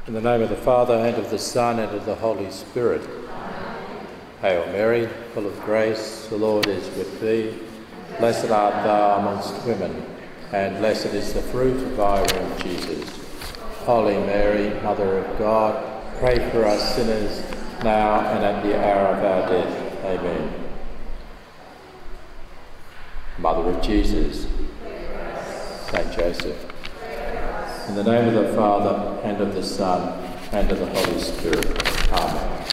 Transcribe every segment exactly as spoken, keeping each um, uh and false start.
In the name of the Father, and of the Son, and of the Holy Spirit. Amen. Hail Mary, full of grace, the Lord is with thee. Blessed art thou amongst women, and blessed is the fruit of thy womb, Jesus. Holy Mary, Mother of God, pray for us sinners, now and at the hour of our death. Amen. Mother of Jesus, Saint Joseph, in the name of the Father, and of the Son, and of the Holy Spirit. Amen.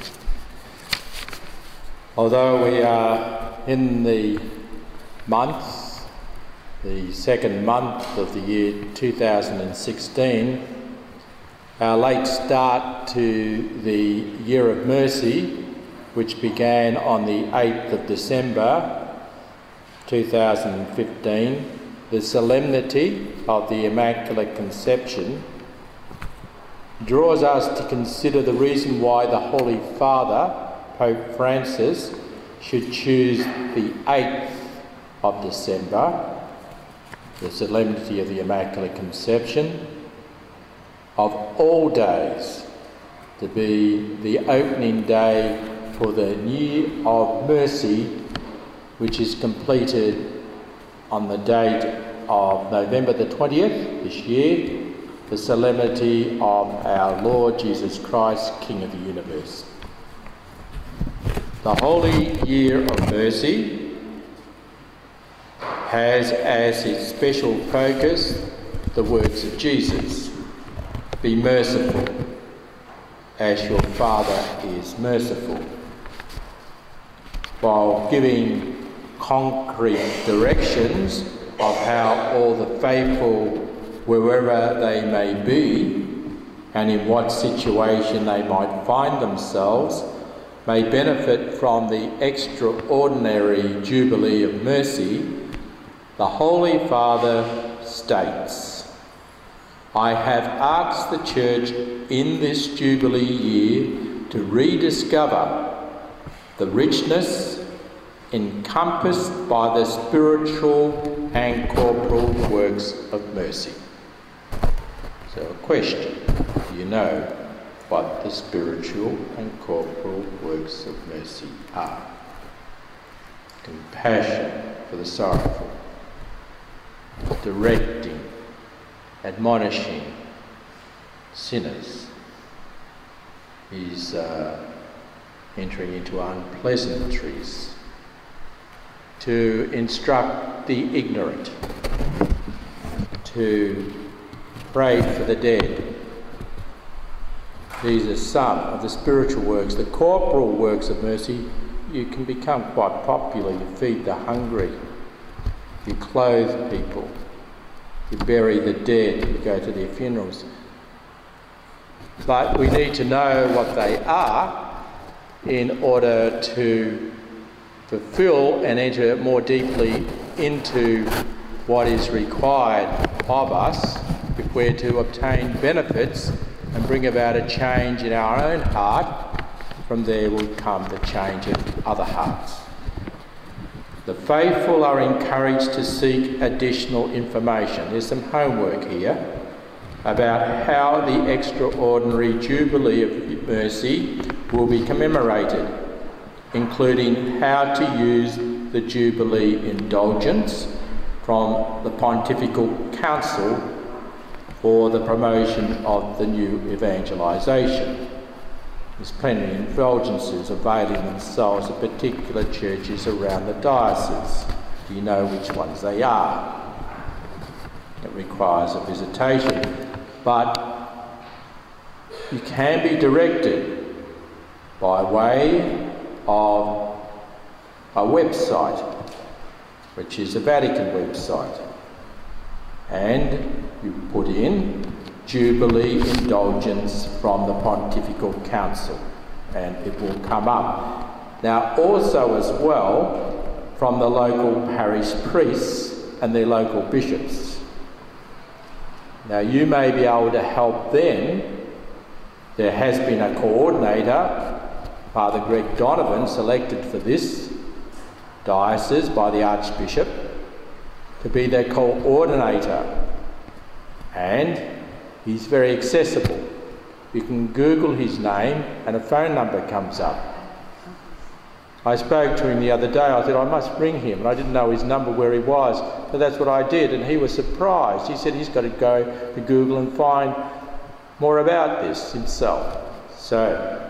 Although we are in the month, the second month of the year two thousand sixteen, our late start to the Year of Mercy, which began on the eighth of December two thousand fifteen, the solemnity of the Immaculate Conception, draws us to consider the reason why the Holy Father, Pope Francis, should choose the eighth of December, the solemnity of the Immaculate Conception, of all days, to be the opening day for the Year of Mercy, which is completed on the date of November the twentieth this year, the solemnity of our Lord Jesus Christ, King of the universe. The Holy Year of Mercy has as its special focus the words of Jesus: be merciful as your Father is merciful, while giving concrete directions of how all the faithful, wherever they may be and in what situation they might find themselves, may benefit from the extraordinary Jubilee of Mercy. The Holy Father states, I have asked the Church in this Jubilee year to rediscover the richness encompassed by the spiritual and corporal works of mercy. So a question, do you know what the spiritual and corporal works of mercy are? Compassion for the sorrowful, directing, admonishing sinners, is uh, entering into unpleasantries, to instruct the ignorant, to pray for the dead. These are some of the spiritual works. The corporal works of mercy, you can become quite popular. You feed the hungry, you clothe people, you bury the dead, you go to their funerals. But we need to know what they are in order to fulfill and enter more deeply into what is required of us if we're to obtain benefits and bring about a change in our own heart. From there will come the change of other hearts. The faithful are encouraged to seek additional information. There's some homework here about how the extraordinary Jubilee of Mercy will be commemorated, including how to use the Jubilee indulgence from the Pontifical Council for the promotion of the new evangelisation. There's plenty of indulgences availing themselves of particular churches around the diocese. Do you know which ones they are? It requires a visitation, but you can be directed by way of a website, which is a Vatican website, and you put in Jubilee indulgence from the Pontifical Council and it will come up. Now also as well from the local parish priests and their local bishops. Now you may be able to help them. There has been a coordinator, Father Greg Donovan, selected for this diocese by the Archbishop to be their coordinator, and he's very accessible. You can Google his name and a phone number comes up. I spoke to him the other day. I said, I must ring him. And I didn't know his number, where he was. So that's what I did. And he was surprised. He said he's got to go to Google and find more about this himself. So,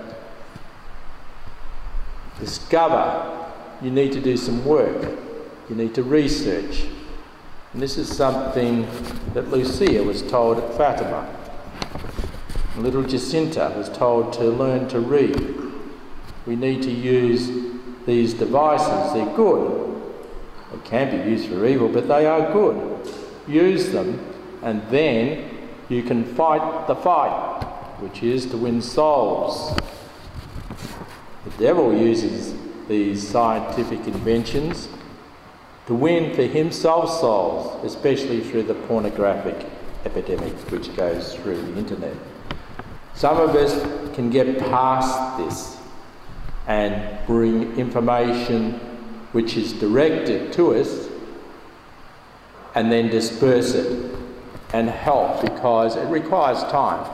discover. You need to do some work. You need to research. And this is something that Lucia was told at Fatima. Little Jacinta was told to learn to read. We need to use these devices. They're good. They can be used for evil, but they are good. Use them, and then you can fight the fight, which is to win souls. The devil uses these scientific inventions to win for himself souls, especially through the pornographic epidemic which goes through the internet. Some of us can get past this and bring information which is directed to us and then disperse it and help, because it requires time.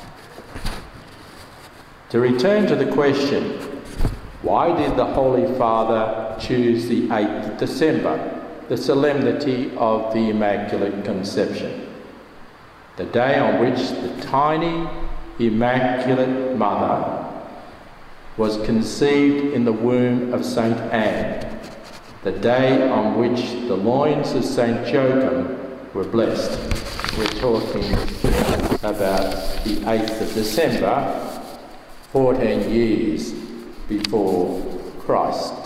To return to the question, why did the Holy Father choose the eighth of December, the solemnity of the Immaculate Conception, the day on which the tiny Immaculate Mother was conceived in the womb of Saint Anne, the day on which the loins of Saint Joachim were blessed? We're talking about the eighth of December, fourteen years before Christ.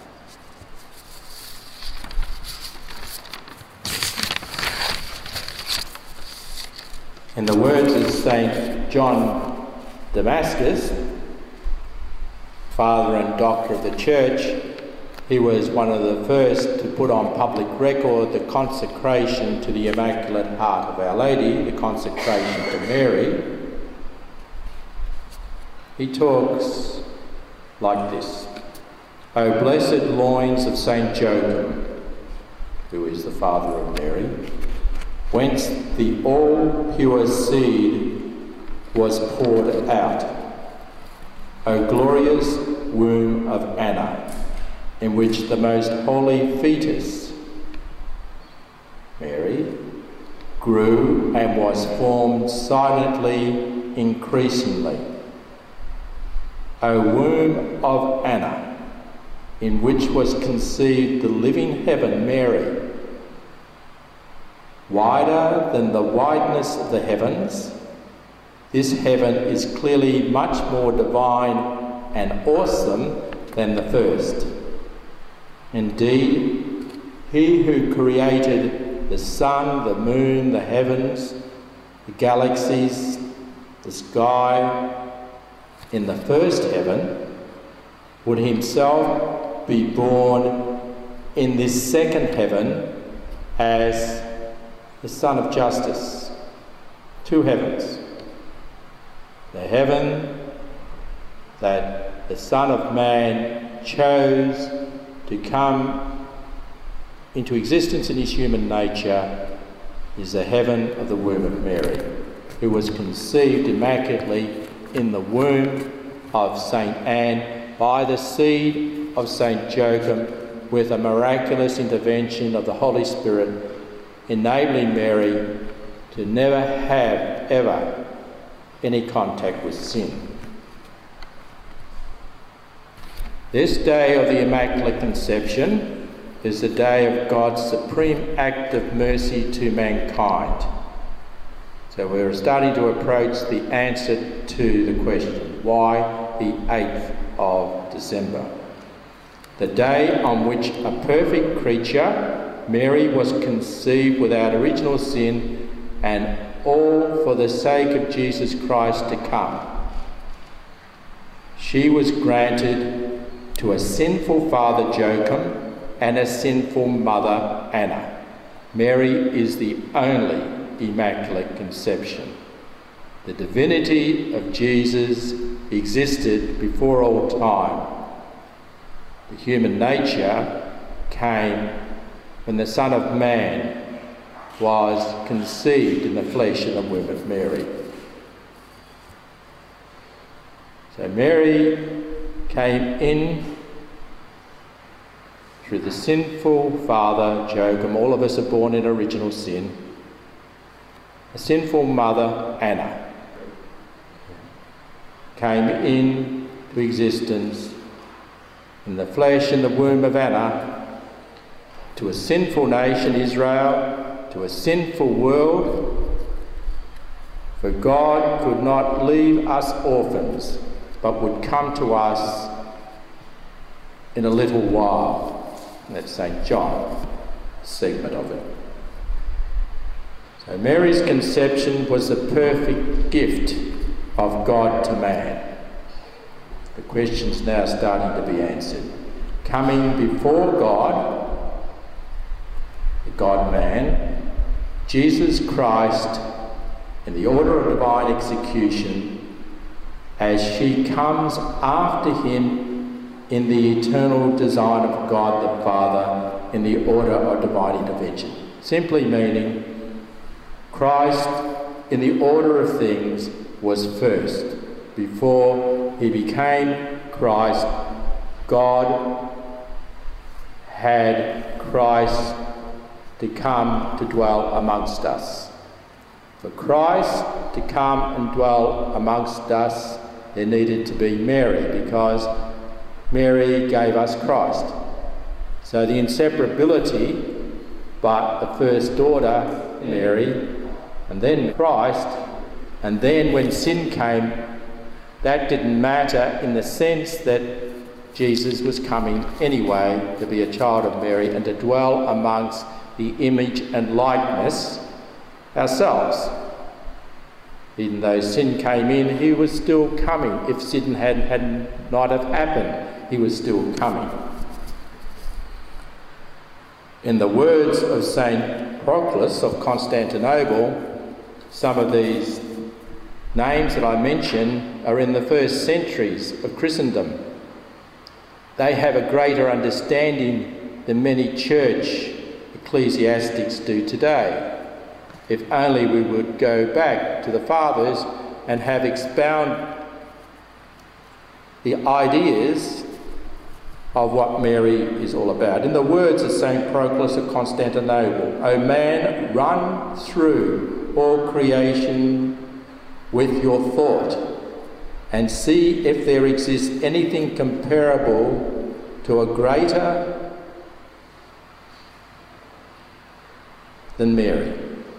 In the words of Saint John Damascus, father and doctor of the Church, he was one of the first to put on public record the consecration to the Immaculate Heart of Our Lady, the consecration to Mary. He talks like this: O blessed loins of Saint Joachim, who is the father of Mary, whence the all-pure seed was poured out. O glorious womb of Anna, in which the most holy fetus, Mary, grew and was formed silently, increasingly. O womb of Anna, in which was conceived the living heaven, Mary, wider than the wideness of the heavens, this heaven is clearly much more divine and awesome than the first. Indeed, he who created the sun, the moon, the heavens, the galaxies, the sky, in the first heaven, would himself be born in this second heaven as the Son of Justice. Two heavens. The heaven that the Son of Man chose to come into existence in his human nature is the heaven of the womb of Mary, who was conceived immaculately in the womb of Saint Anne by the seed of Saint Joachim, with a miraculous intervention of the Holy Spirit, enabling Mary to never have ever any contact with sin. This day of the Immaculate Conception is the day of God's supreme act of mercy to mankind. So we're starting to approach the answer to the question, why the eighth of December? The day on which a perfect creature, Mary, was conceived without original sin, and all for the sake of Jesus Christ to come. She was granted to a sinful father, Joachim, and a sinful mother, Anna. Mary is the only Immaculate Conception. The divinity of Jesus existed before all time. The human nature came when the Son of Man was conceived in the flesh in the womb of Mary. So Mary came in through the sinful father Joachim. All of us are born in original sin. A sinful mother, Anna, came into existence in the flesh in the womb of Anna to a sinful nation, Israel, to a sinful world. For God could not leave us orphans, but would come to us in a little while. And that's Saint John, a segment of it. So Mary's conception was the perfect gift of God to man. The question's now starting to be answered. Coming before God, the God-man, Jesus Christ, in the order of divine execution, as she comes after him in the eternal design of God the Father, in the order of divine intervention. Simply meaning, Christ, in the order of things, was first. Before he became Christ, God had Christ to come to dwell amongst us. For Christ to come and dwell amongst us, there needed to be Mary, because Mary gave us Christ. So the inseparability, but the first order, Mary, and then Christ, and then when sin came, that didn't matter in the sense that Jesus was coming anyway to be a child of Mary and to dwell amongst the image and likeness ourselves. Even though sin came in, he was still coming. If sin had, had not have happened, he was still coming. In the words of Saint Proclus of Constantinople, some of these names that I mention are in the first centuries of Christendom. They have a greater understanding than many church ecclesiastics do today. If only we would go back to the fathers and have expound the ideas of what Mary is all about. In the words of Saint Proclus of Constantinople, "O man, run through all creation with your thought and see if there exists anything comparable to a greater than Mary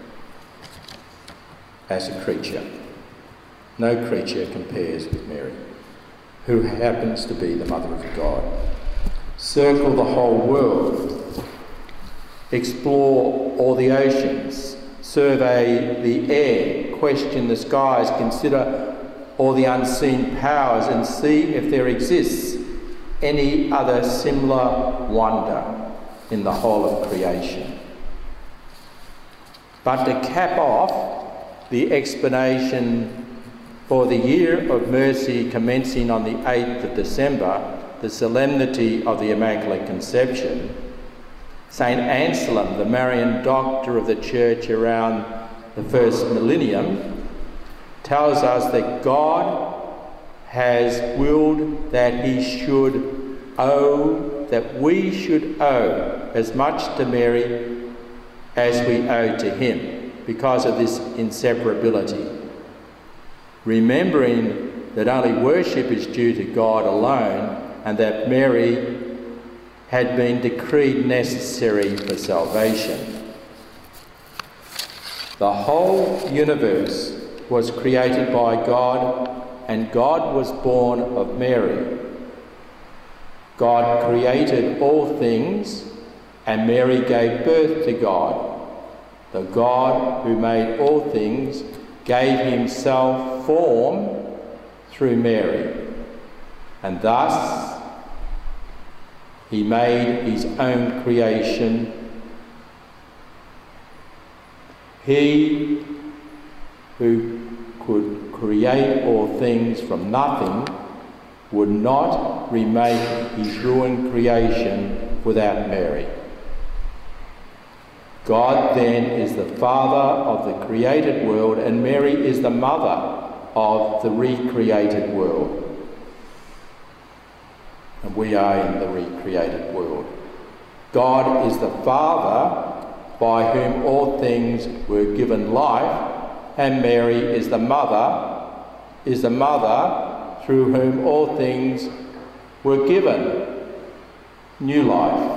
as a creature." No creature compares with Mary, who happens to be the Mother of God. Circle the whole world, explore all the oceans, survey the air, question the skies, consider all the unseen powers, and see if there exists any other similar wonder in the whole of creation. But to cap off the explanation for the year of mercy commencing on the eighth of December, the solemnity of the Immaculate Conception, Saint Anselm, the Marian doctor of the Church around the first millennium, tells us that God has willed that he should owe, that we should owe as much to Mary as we owe to him, because of this inseparability. Remembering that only worship is due to God alone, and that Mary had been decreed necessary for salvation. The whole universe was created by God, and God was born of Mary. God created all things, and Mary gave birth to God. The God who made all things gave himself form through Mary, and thus he made his own creation. He who could create all things from nothing would not remake his ruined creation without Mary. God then is the Father of the created world, and Mary is the mother of the recreated world. and we are in the recreated world. God is the Father by whom all things were given life, and Mary is the mother, is the mother through whom all things were given new life.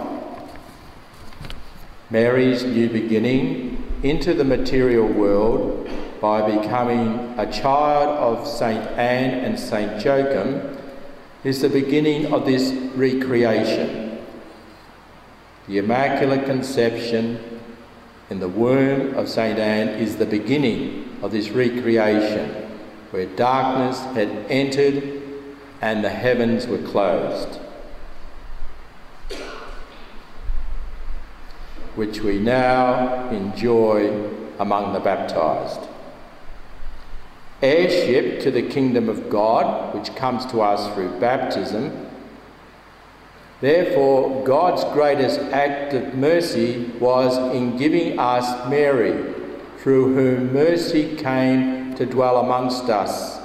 Mary's new beginning into the material world by becoming a child of Saint Anne and Saint Joachim is the beginning of this recreation. The Immaculate Conception in the womb of Saint Anne is the beginning of this recreation, where darkness had entered and the heavens were closed, which we now enjoy among the baptised. Heirship to the kingdom of God, which comes to us through baptism. Therefore, God's greatest act of mercy was in giving us Mary, through whom mercy came to dwell amongst us,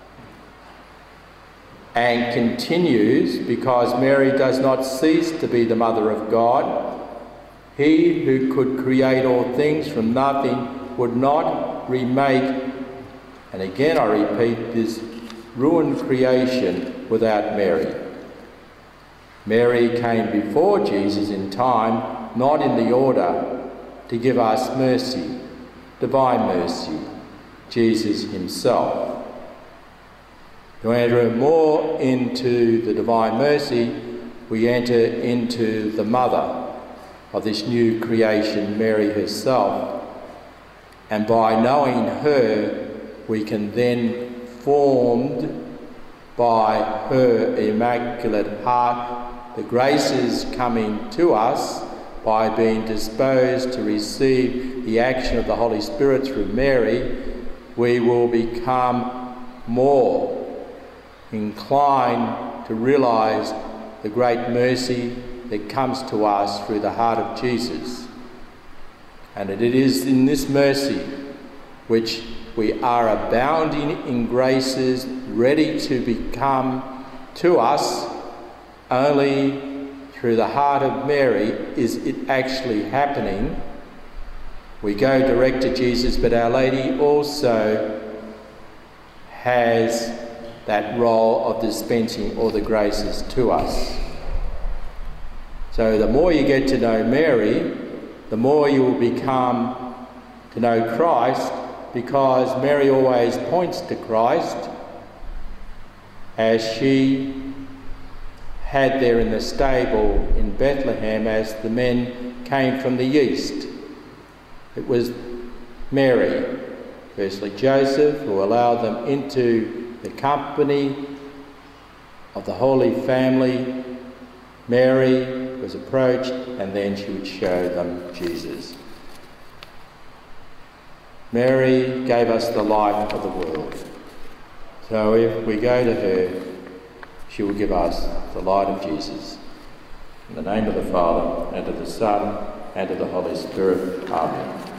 and continues because Mary does not cease to be the Mother of God. He who could create all things from nothing would not remake, and again I repeat, this ruined creation without Mary. Mary came before Jesus in time, not in the order, to give us mercy, divine mercy, Jesus himself. To enter more into the divine mercy, we enter into the mother of this new creation, Mary herself. And by knowing her, we can then, formed by her immaculate heart, the graces coming to us by being disposed to receive the action of the Holy Spirit through Mary, we will become more inclined to realise the great mercy that comes to us through the heart of Jesus. And it is in this mercy which we are abounding in graces ready to become to us. Only through the heart of Mary is it actually happening. We go direct to Jesus, but Our Lady also has that role of dispensing all the graces to us. So the more you get to know Mary, the more you will become to know Christ, because Mary always points to Christ, as she had there in the stable in Bethlehem as the men came from the east. It was Mary, firstly Joseph, who allowed them into the company of the Holy Family. Mary was approached, and then she would show them Jesus. Mary gave us the light of the world. So if we go to her, she will give us the light of Jesus. In the name of the Father, and of the Son, and of the Holy Spirit. Amen.